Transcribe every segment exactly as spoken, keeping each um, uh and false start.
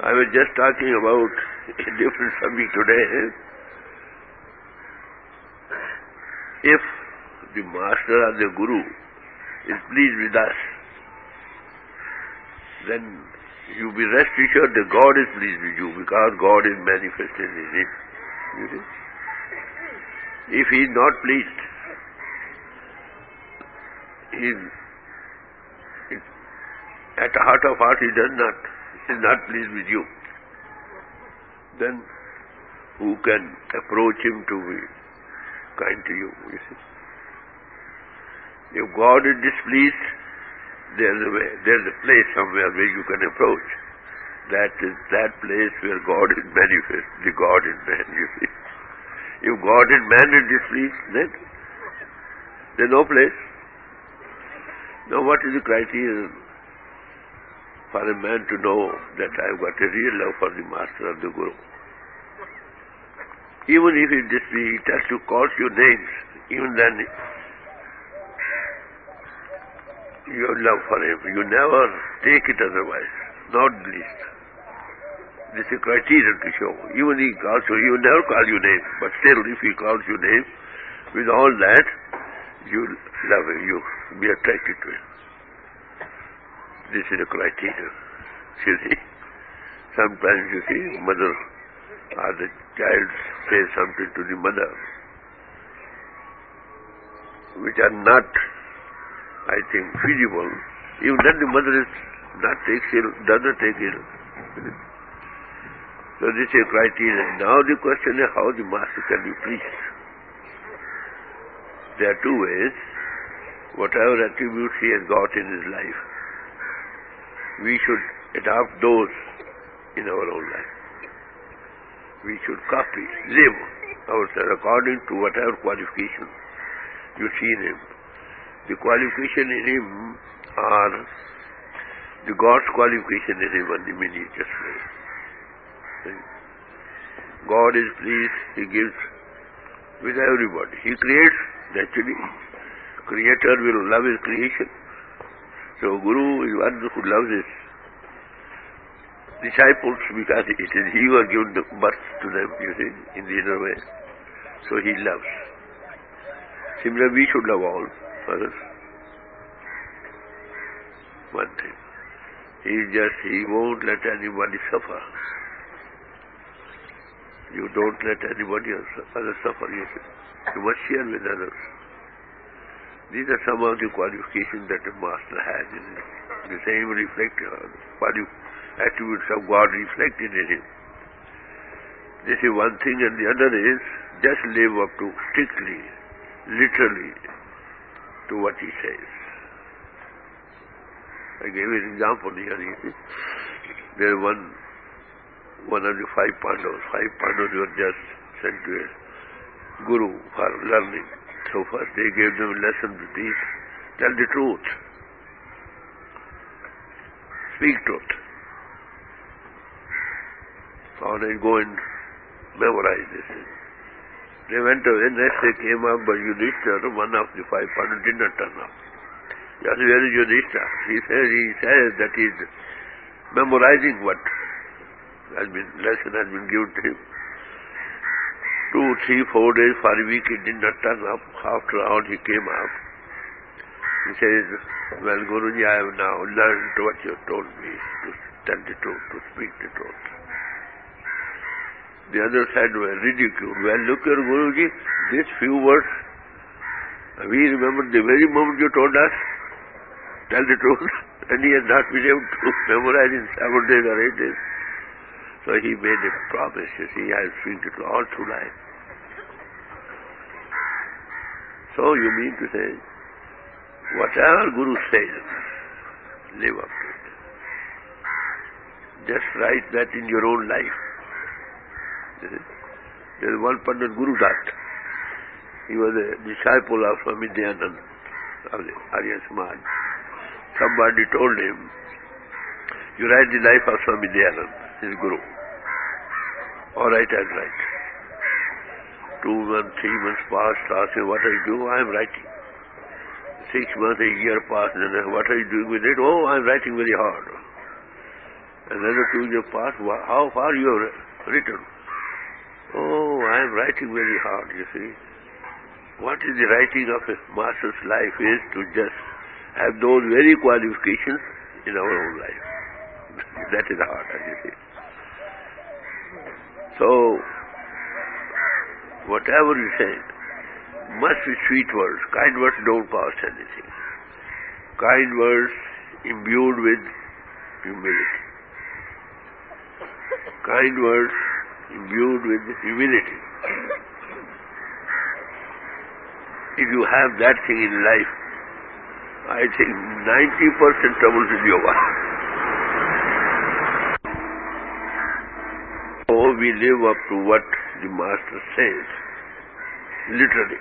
I was just talking about a different subject today. If the master or the guru is pleased with us, then you be rest assured that God is pleased with you, because God is manifested in it. You see? If he is not pleased, he is, at the heart of heart he does not, is not pleased with you, then who can approach him to be kind to you, you see? If God is displeased, there's a way, there's a place somewhere where you can approach. That is that place where God is manifest, the God in man, you see. If God in man is displeased, then there's no place. Now what is the criterion for a man to know that I've got a real love for the master or the guru? Even if it displeased, it has to call you names, even then your love for him, you never take it otherwise, not least. This is a criterion to show. Even he calls you, he will never call you name, but still if he calls you name, with all that, you love him, you be attracted to him. This is a criterion. You see? Sometimes you see, mother or the child says something to the mother, which are not, I think, feasible. Even then the mother is not takes ill, does not take ill. So this is a criterion. Now the question is how the master can be pleased. There are two ways. Whatever attributes he has got in his life, we should adopt those in our own life. We should copy, live ourselves according to whatever qualification you see in him. The qualification in him are the God's qualification in him and the miniatures way. God is pleased, he gives with everybody. He creates, naturally. Creator will love his creation. So Guru is one who loves his disciples because it is he who has given the birth to them, you see, in the inner way. So he loves. Similarly, we should love all others. One thing. He is just, he won't let anybody suffer. You don't let anybody else others suffer, you see. You must share with others. These are some of the qualifications that the master has in him. The same reflect, uh, attributes of God reflected in him. This is one thing, and the other is just live up to strictly, literally, to what he says. I gave an example here, you see. There one, one of the five Pandavas, five Pandavas were just sent to a guru for learning. So first they gave them a lesson to teach, tell the truth, speak truth. Or they go and memorize this. They went away, next they came up, but Yudhishthira, one of the five Pandavas, did not turn up. He asked, where is Yudhishthira? He says, he says that he is memorizing what has been, lesson has been given to him. Two, three, four days, for a week, he did not turn up. After all, he came up. He says, well, Guruji, I have now learned what you told me, to tell the truth, to speak the truth. The other side were ridiculed. Well, look here, Guruji, these few words, we remember the very moment you told us, tell the truth, and he has not been able to memorize in seven days or eight days. So he made a promise, you see, I will speak it all through life. So you mean to say, whatever Guru says, live up to it. Just write that in your own life. There is one Pandit, Guru Dutt. He was a disciple of Swami Dayanand, of the Arya Samaj. Somebody told him, you write the life of Swami Dayanand, his Guru. All right, I'll write. Two months, three months passed, asking what I do, I am writing. Six months, a year passed, and what are you doing with it? Oh, I am writing very hard. Another two years pass, how far you have written? Oh, I am writing very hard, you see. What is the writing of a master's life is to just have those very qualifications in our own life. That is hard, as you see. So, whatever you say, must be sweet words. Kind words don't cost anything. Kind words imbued with humility. Kind words imbued with humility. If you have that thing in life, I think ninety percent troubles will be over. So we live up to what the Master says, literally.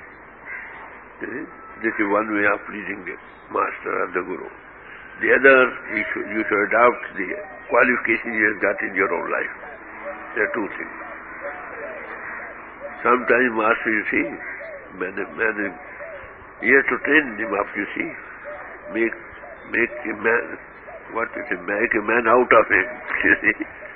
This is one way of pleasing the Master or the Guru. The other, you should, you should adopt the qualification you have got in your own life. There are two things. Sometimes Master, you see, man, man, he has to train him up, you see. Make, make a man, what is it, make a man out of him, you see.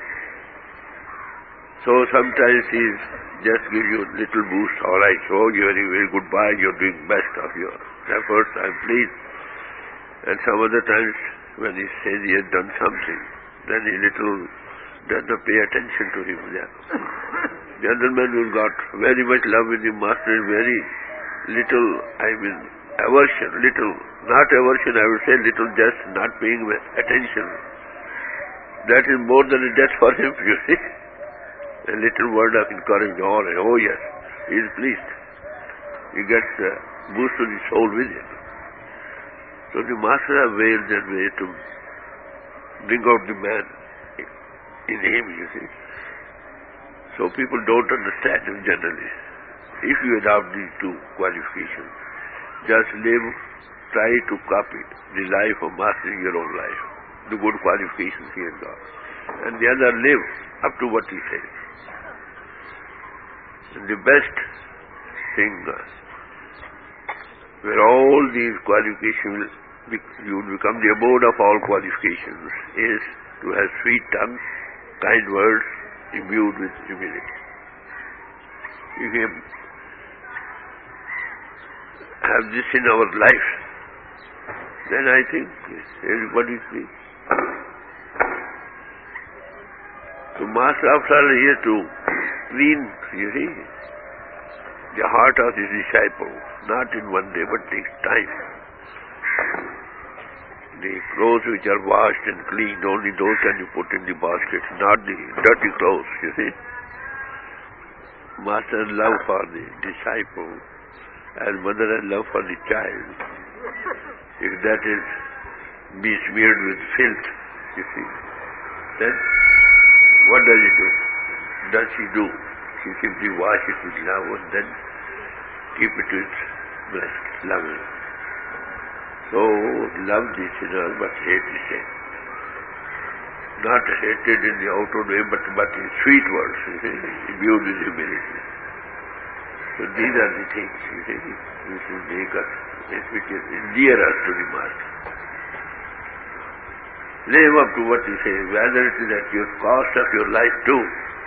So sometimes he just gives you a little boost. All right, so you're very, very goodbye, you're doing best of your efforts, I'm pleased. And some other times when he says he has done something, then he little doesn't pay attention to him there. The other man who got very much love with the Master is very little, I mean, aversion, little, not aversion, I would say little just not paying attention. That is more than a death for him, you see. A little word of encouragement, all right, oh yes, he is pleased. He gets a boost to the soul with it. So the Master has ways and ways to bring out the man in him, you see. So people don't understand him generally. If you adopt these two qualifications, just live, try to copy the life of Master in your own life, the good qualifications he has got. And the other, live up to what he says. And the best thing, uh, where all these qualifications, you will become the abode of all qualifications, is to have sweet tongue, kind words, imbued with humility. If we have this in our life, then I think everybody is free. So Master after all here to clean, you see, the heart of his disciple, not in one day, but takes time. The clothes which are washed and cleaned, only those can you put in the basket, not the dirty clothes, you see. Master's love for the disciple, as mother has love for the child, if that is besmeared with filth, you see, then what does he do? Does she do? She simply wash it with love and then keep it with blessed loving. So, love the sinner but hate the sin. Not hated in the outward way, but, but in sweet words, you see, imbued with humility. So these are the things, you see, which will make us, which will endear us to the Master. Live up to what you say, whether it is at your cost of your life too.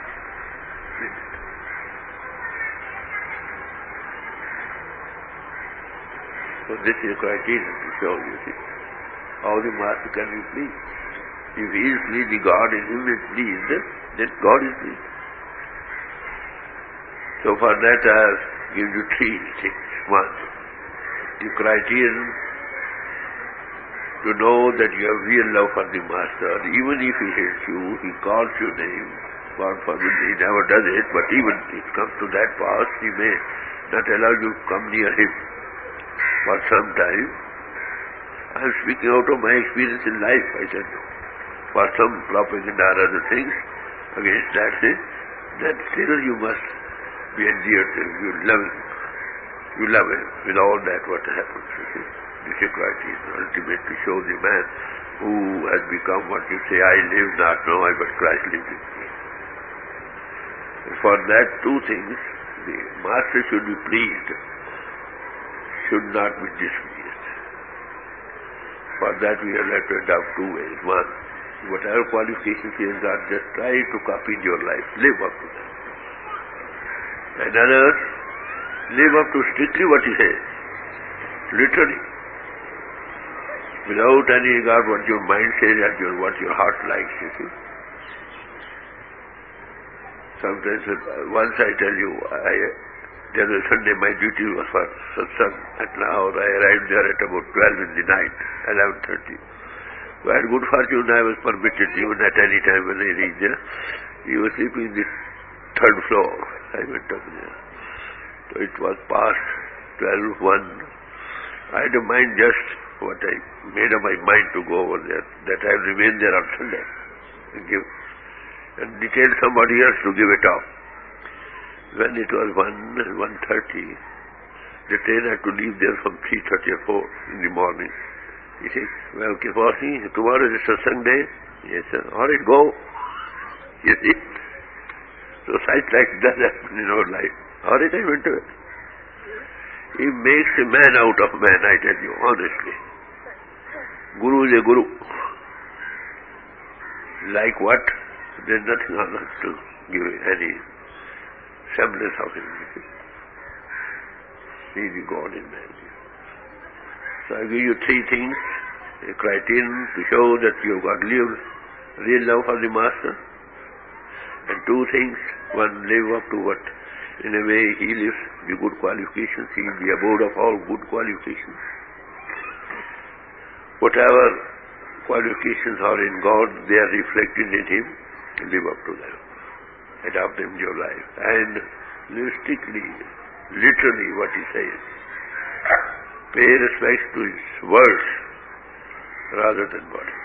So this is a criterion to show, you see, how the Master can be pleased. If he is pleased, the God in him is pleased, then God is pleased. So for that I have given you three things. One, the criterion to know that you have real love for the Master. Even if he hates you, he calls your name. God forbid, he never does it, but even if it comes to that pass, he may not allow you to come near him for some time. I am speaking out of my experience in life, I said, for some propaganda or other things against that thing, then still you must be endeared to him. You love him. You love him with all that what happens. You see. This is criterion, ultimate to show the man who has become what you say, I live not now, I but Christ lives in me. And for that two things, the Master should be pleased, should not be displeased. For that we have had to adopt two ways. One, Whatever qualifications he has got, just try to copy in your life. Live up to that. And others, live up to strictly what he says. Literally. Without any regard what your mind says and your, what your heart likes, you see. Sometimes, once I tell you, I, there was Sunday, my duty was for satsang. At now, I arrived there at about twelve in the night, eleven thirty. So I had good fortune, I was permitted even at any time when I reached there. He was sleeping in the third floor. I went up there. So it was past twelve, one. I had a mind just what I made up my mind to go over there, that I will remain there on Sunday and give, and detail somebody else to give it up. When it was one, one thirty, the train had to leave there from three thirty or four in the morning. He says, well, Kipasi, tomorrow is a Sunday. Yes, sir. All right, go. You see? So sight like that happen in our life. All right, I went to it. He makes a man out of man, I tell you, honestly. Guru is a guru. Like what? There is nothing on us to give any semblance of him. He is the God in man. So I give you three things, a criterion to show that you have got real, real love for the Master, and two things, one, live up to what, in a way, he lives, the good qualifications, he is the abode of all good qualifications. Whatever qualifications are in God, they are reflected in him, live up to them, adopt them in your life, and live strictly, literally what he says. Pay respect to his words rather than body.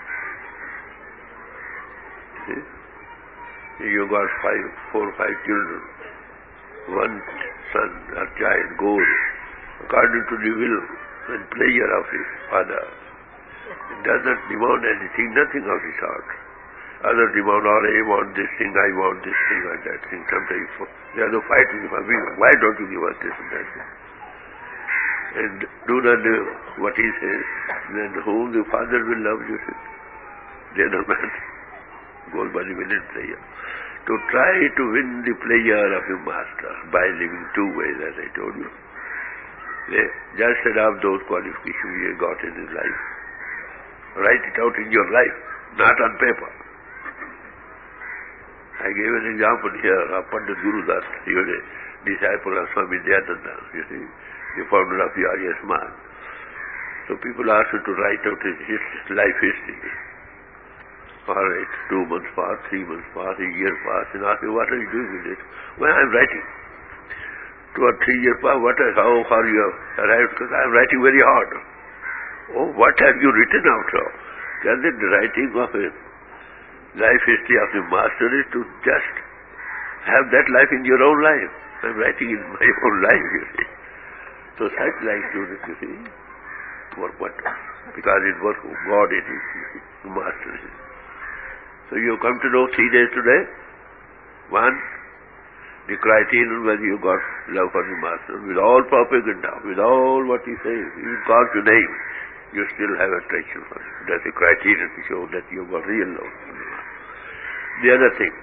See? You got five, four or five children. One son or child goes according to the will and pleasure of his father. It does not demand anything, nothing of his heart. Others demand, oh, I want this thing, I want this thing and that thing. Sometimes they are fighting. Why don't you give us this and that thing? And do not do what he says, then whom the Father will love, you see. The other man goes by the will and pleasure. To try to win the pleasure of your Master by living two ways, as I told you. They just adopt those qualifications you got in his life. Write it out in your life, not on paper. I gave an example here of Pandit Guru Das. He was a disciple of Swami Dayananda, you see, the founder of the Arya Samaj. So people asked him to write out his, his life history. All right, two months pass, three months pass, a year pass, and ask him, what are you doing with it? Well, I'm writing. Two or three years pass, what are, how far you have arrived? Because I'm writing very hard. Oh, what have you written out of? Tell them the writing of a life history of the Master is to just have that life in your own life. I'm writing in my own life, you see. So such like students, you see, work what? Because it works God it is, you see, the Master is. So you come to know three days today. One, the criterion whether you got love for the Master, with all propaganda, with all what he says, he calls your name, you still have attraction for him. That's a criterion to show that you got real love for the Master. The other thing,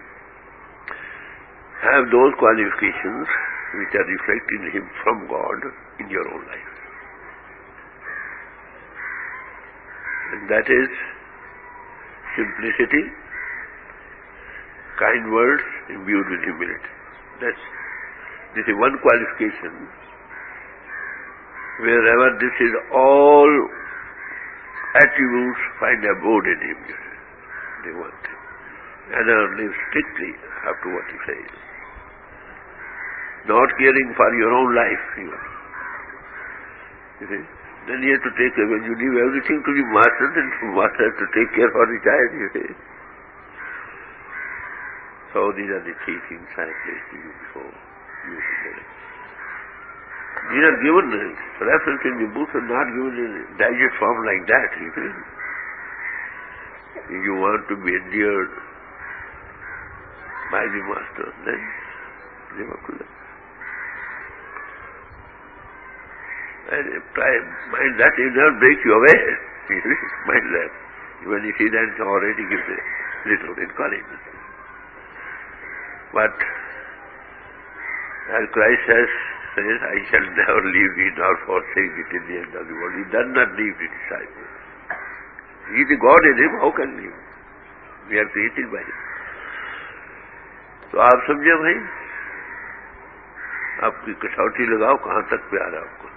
have those qualifications which are reflecting him from God in your own life. And that is simplicity, kind words imbued with humility. That's, this is one qualification. Wherever this is, all attributes find abode in him. The one thing. Another live strictly up to what he says. Not caring for your own life, even. You see? Then you have to take, when you leave everything to the Master, then the Master has to take care for the child, you see. So these are the three things I placed to you before. You these are given, reference in the book are not given in digest form like that, you see. If you want to be endeared by the Master, then live up to that. And try, mind that it will not break you away. Mind that. When you see that, it already gives a little encouragement. But as Christ says, says, I shall never leave thee nor forsake thee till the end of the world. He does not leave the disciples. He is the God in him, how can he leave? We are created by him. तो आप समझे भाई, आपकी कसौटी लगाओ कहां तक प्यार है आपको।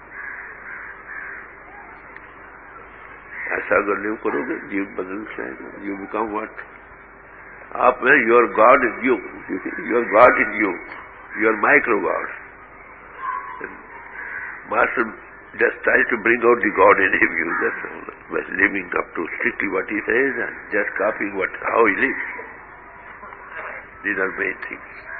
ऐसा अगर नहीं करोगे जीव बदल जाएगा। You become what? आप में your God is you, your God is you, your micro God. Master just tries to bring out the God in him, you just by living up to strictly what he says and just copying what how he lives. These are main things.